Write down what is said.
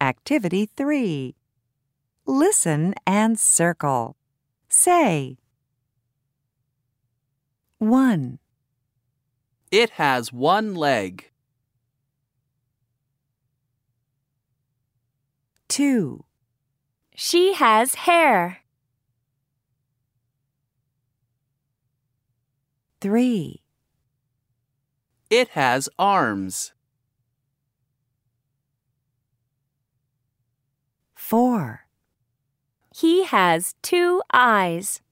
Activity 3. Listen and circle. Say 1, It has one leg. 2, She has hair. 3, It has arms. 4, He has 2 eyes.